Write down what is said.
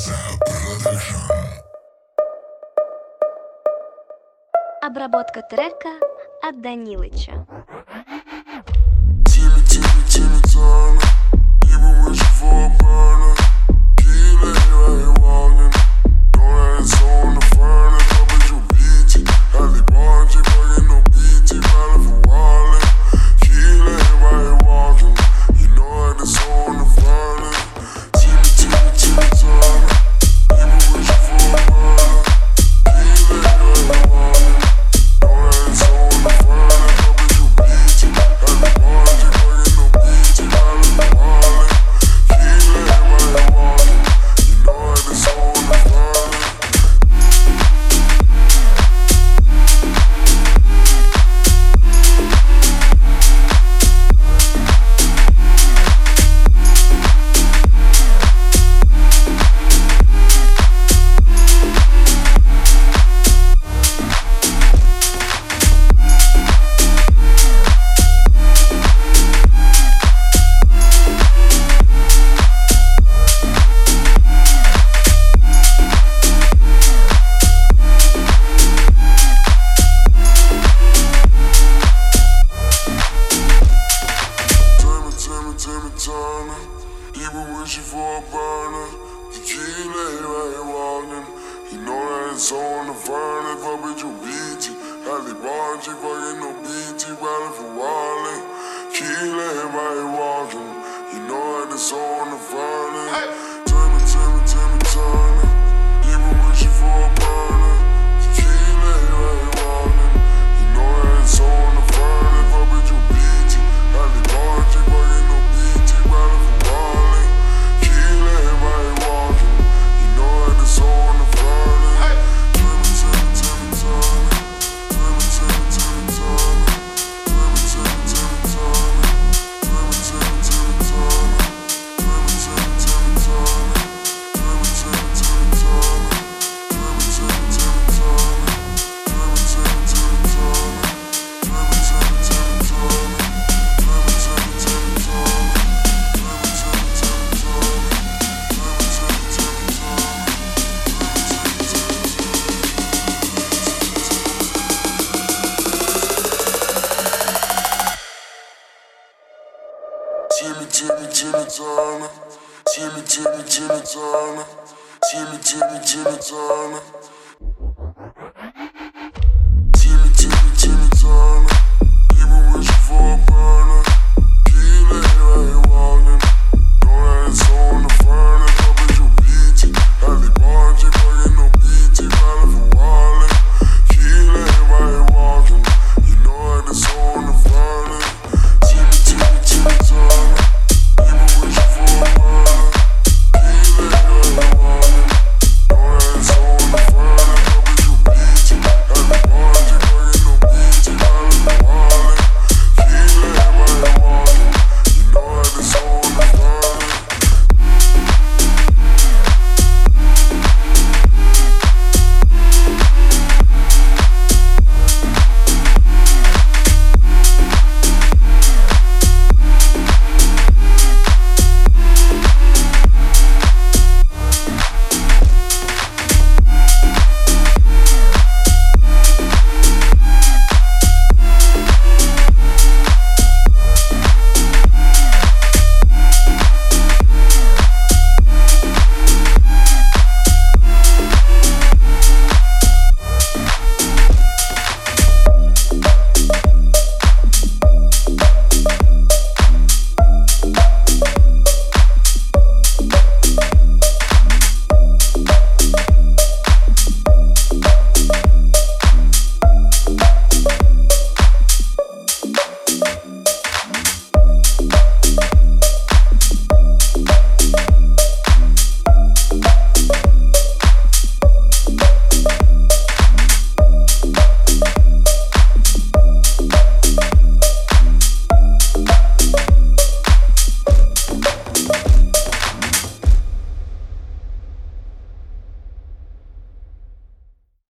Обработка трека от Данилыча. Timmy Turner, you been wishing for a burner. Key lady right here walking, know that it's on the furnace. I bet you beat it, Halle Bargy, fucking no BT, valid for wildin'. Key lady right here walking, you know that it's on the furnace. Timmy Turner, you been wishing for a burner. Key lady right here walking, know that it's on the furnace. I bet you beat it, Halle Bargy, fucking no BT, valid for wildin'. Key lady right here walking, you know that it's on the furnace. Timmy Turner, he been wishing for a burner. The key lady right here walking, he know that it's on the furnace. Fuck bitch, you BT, Halle Bargy, fucking no BT, valid for wildin'. Key lady right here walking, he know that it's on the furnace. Timmy Turner, he been wishing for a burner. The key lady right here walking, he know that it's on the furnace. Fuck bitch, you BT, Halle Bargy, fucking no BT, valid for wildin'. Key lady right here walking, he know that it's on the furnace. Timmy Turner, Timmy Turner, Timmy Turner, Timmy Turner, Timmy Turner, Timmy Turner, Timmy Turner.